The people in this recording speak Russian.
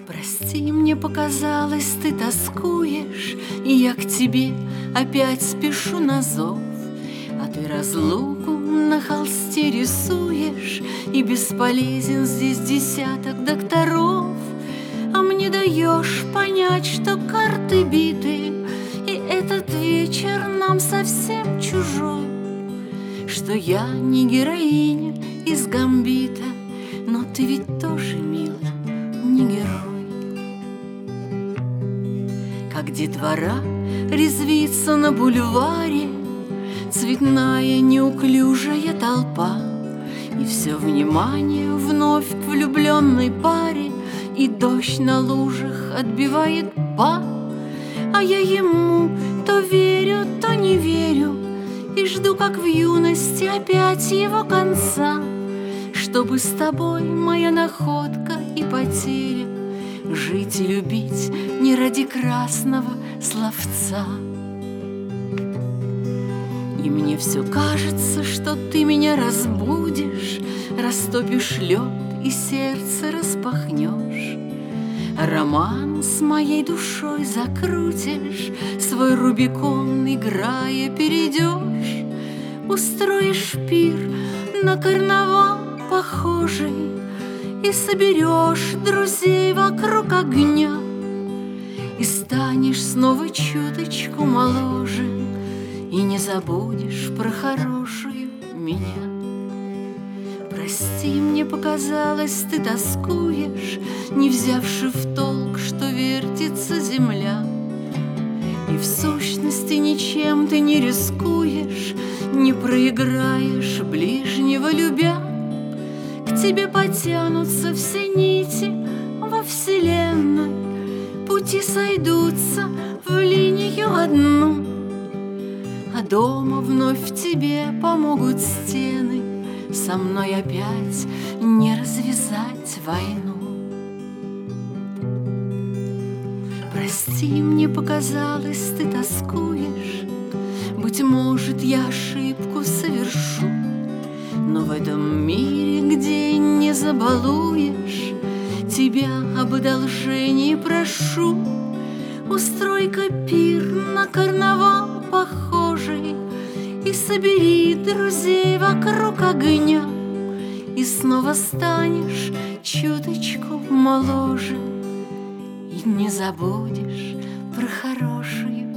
Прости, мне показалось, ты тоскуешь, и я к тебе опять спешу на зов. А ты разлуку на холсте рисуешь, и бесполезен здесь десяток докторов. А мне даешь понять, что карты биты, и этот вечер нам совсем чужой, что я не героиня из Гамбита, но ты ведь тоже, милый, не герой. Как детвора резвится на бульваре цветная неуклюжая толпа, и все внимание вновь к влюбленной паре, и дождь на лужах отбивает па. А я ему то верю, то не верю, и жду, как в юности, опять его конца, чтобы с тобой, моя находка и потеря, жить и любить не ради красного словца. И мне все кажется, что ты меня разбудишь, растопишь лед и сердце распахнешь, роман с моей душой закрутишь, свой Рубикон, играя, перейдешь, устроишь пир на карнавал похожий и соберешь друзей вокруг огня, и станешь снова чуточку моложе, и не забудешь про хорошую меня. Прости, мне показалось, ты тоскуешь, не взявши в толк, что вертится земля, и в сущности ничем ты не рискуешь, не проиграешь ближнего любя. К тебе потянутся все нити во вселенной, пути сойдутся в линию одну, а дома вновь тебе помогут стены со мной опять не развязать войну. Прости, мне показалось, ты тоскуешь, быть может, я ошибку совершу, но в этом мире, где не забалуешь, тебя об одолжении прошу. Устрой-ка пир на карнавал похожий, и собери друзей вокруг огня, и снова станешь чуточку моложе, и не забудешь про хорошую